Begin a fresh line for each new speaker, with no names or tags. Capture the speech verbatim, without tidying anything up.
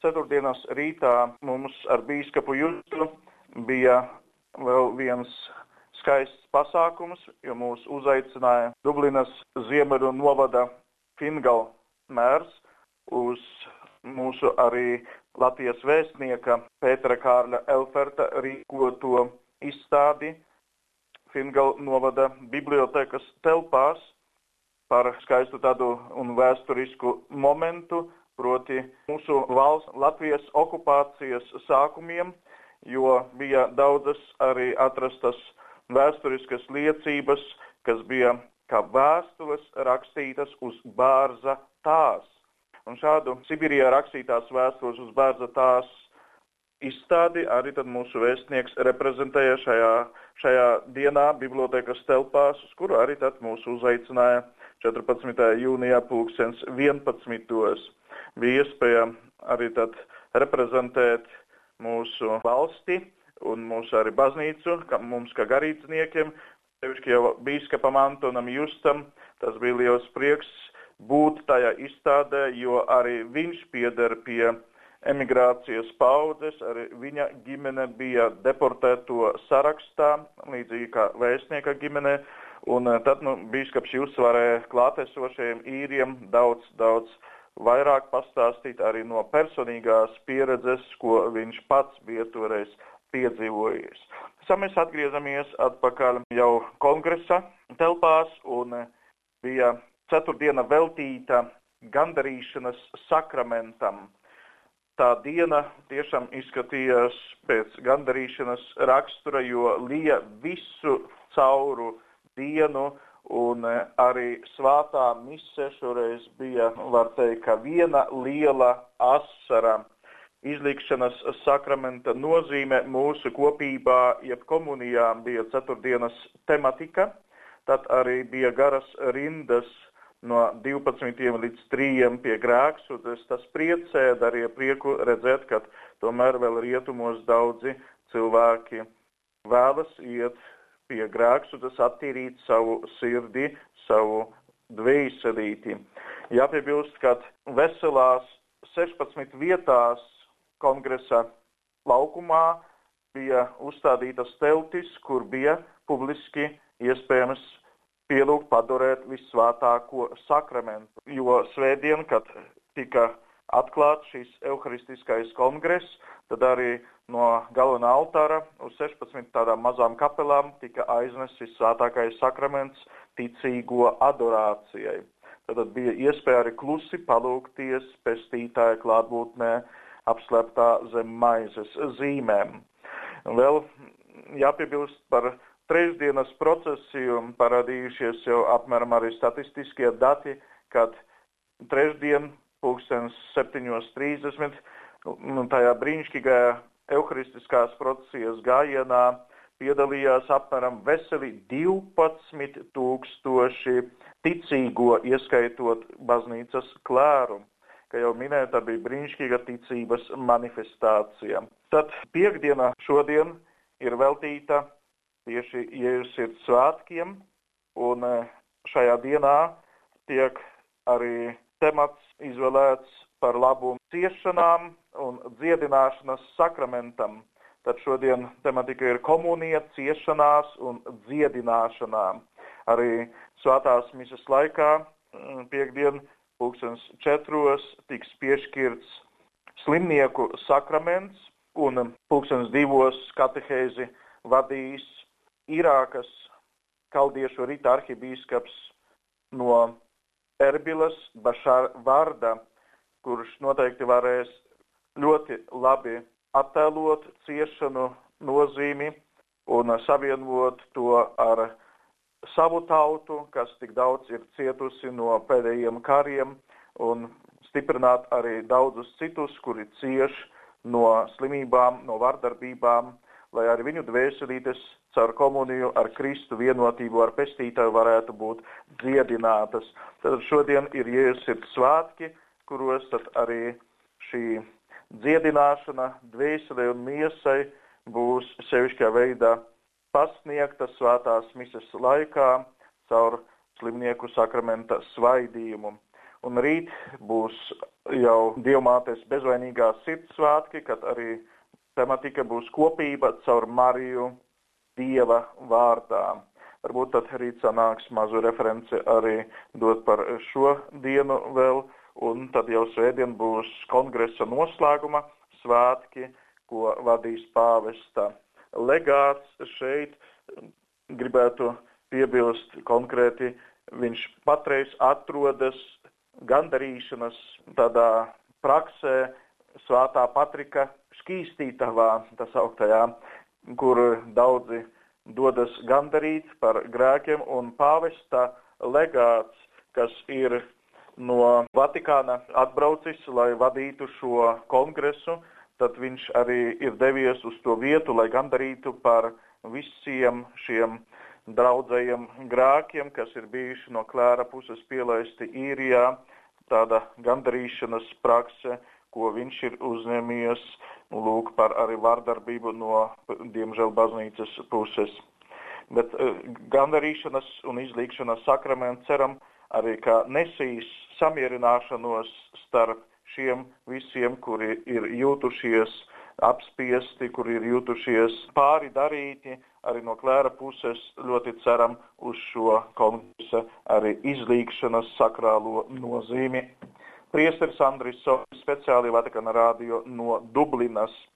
ceturtdienas rītā mums ar bīskapu Justu bija vēl viens skaists pasākums, jo mūs uzaicināja Dublinas Ziemeļu novada Fingal mērs uz mūsu arī Latvijas vēstnieka Pētera Kārļa Elferta rīkoto izstādi Fingal novada bibliotekas telpās par skaistu tādu un vēsturisku momentu, proti mūsu valsts Latvijas okupācijas sākumiem, jo bija daudzas arī atrastas vēsturiskas liecības, kas bija kā vēstules rakstītas uz bārza tās. Un šādu Sibīrijā rakstītās vēstules uz bārza tās izstādi arī tad mūsu vēstnieks reprezentēja šajā, šajā dienā bibliotekas telpās, uz kuru arī tad mūsu uzaicināja četrpadsmitajā jūnijā pulkstens vienpadsmitos. Bija iespēja arī tad reprezentēt mūsu valsti un mūsu arī baznīcu, kā mums kā garīdzniekiem, sevišķi jau bīskapam Antonam Justam. Tas bija liels prieks būt tajā izstādē, jo arī viņš pieder pie emigrācijas paudzes, arī viņa ģimene bija deportēto sarakstā, līdzīgi kā vēstnieka ģimene, un tad nu, bīskaps Justs varēja klātesošajiem īriem daudz, daudz vairāk pastāstīt arī no personīgās pieredzes, ko viņš pats bija toreiz piedzīvojis. Pēc mēs atgriezamies atpakaļ jau kongresa telpās, un bija ceturtdiena veltīta gandarīšanas sakramentam. Tā diena tiešām izskatījās pēc gandarīšanas rakstura, jo lija visu cauru dienu, un arī svātā mise šoreiz bija, var teikt, ka viena liela asara. Izlikšanas sakramenta nozīme mūsu kopībā, jeb komunijā, bija ceturtdienas tematika, tad arī bija garas rindas no divpadsmitiem līdz trījiem pie grēksūdes. Tas priecē, darīja prieku redzēt, ka tomēr vēl rietumos daudzi cilvēki vēlas iet pie grēksūdes, attīrīt savu sirdi, savu dvēselīti. Jāpiebilst, ka veselās sešpadsmit vietās kongresa laukumā bija uzstādītas teltis, kur bija publiski iespējams pielūgt padorēt vissvētāko sakramentu. Jo svētdien, kad tika atklāts šīs euharistiskais kongress, tad arī no galvenā altāra uz sešpadsmit tādām mazām kapelām tika aiznesis svētākais sakraments ticīgo adorācijai. Tad bija iespēja arī klusi palūgties pestītāja klātbūtnē apslēptā zem maizes zīmēm. Vēl jāpiebilst par trešdienas procesiju, parādījušies jau apmēram arī statistiskie dati, kad trešdien pulkstens septiņos trīsdesmit tajā brīnišķīgajā euharistiskās procesijas gājienā piedalījās apmēram veseli divpadsmit tūkstoši ticīgo, ieskaitot baznīcas klēru. Kā jau minēju, tā bija brīnišķīga ticības manifestācija. Tad piekdiena šodien ir veltīta tieši Jēzus sirds svētkiem, un šajā dienā tiek arī temats izvēlēts par labu ciešanām un dziedināšanas sakramentam. Tad šodien tematika ir komunija, ciešanās un dziedināšanā. Arī svētās mises laikā piekdien pulkstens četros tiks piešķirts slimnieku sakraments, un pulkstens divos katehēzi vadīs Irākas kaldiešu rita arhibīskaps no Erbilas Bašar Varda, kurš noteikti varēs ļoti labi attēlot ciešanu nozīmi un savienot to ar savu tautu, kas tik daudz ir cietusi no pēdējiem kariem, un stiprināt arī daudzus citus, kuri cieš no slimībām, no vardarbībām, lai arī viņu dvēselītes caur komuniju ar Kristu vienotību ar pestītāju varētu būt dziedinātas. Tad šodien ir Jēzus sirds svētki, kuros tad arī šī dziedināšana dvēselē un miesai būs sevišķā veidā pasniegta svētās mises laikā caur slimnieku sakramenta svaidījumu. Un rīt būs jau Dievmātes bezvainīgās sirds svētki, kad arī tematika būs kopība caur Mariju Dieva vārdā. Varbūt tad rīt sanāks mazu referenci arī dot par šo dienu vēl, un tad jau svētdien būs kongresa noslēguma svētki, ko vadīs pāvesta legāts šeit. Gribētu piebilst konkrēti, viņš patreiz atrodas gandarīšanas tādā praksē Svētā Patrika šķīstītavā, tas augtajā, kur daudzi dodas gandarīt par grēkiem, un pāvesta legāts, kas ir no Vatikāna atbraucis, lai vadītu šo kongresu, tad viņš arī ir devies uz to vietu, lai gandarītu par visiem šiem draudzējiem grēkiem, kas ir bijuši no klēra puses pielaisti īrijā, tāda gandarīšanas prakse, ko viņš ir uzņēmies, lūk, par arī vārdarbību no, diemžēl, baznīcas puses. Bet gandarīšanas un izlīgšanas sakraments ceram arī, ka nesīs samierināšanos starp šiem visiem, kuri ir jūtušies apspiesti, kuri ir jūtušies pāri darīti, arī no klēra puses ļoti ceram uz šo kongresa arī izlīgšanas sakrālo nozīmi. Priesteris Andris Solis, speciāli Vatikāna radio no Dublinas.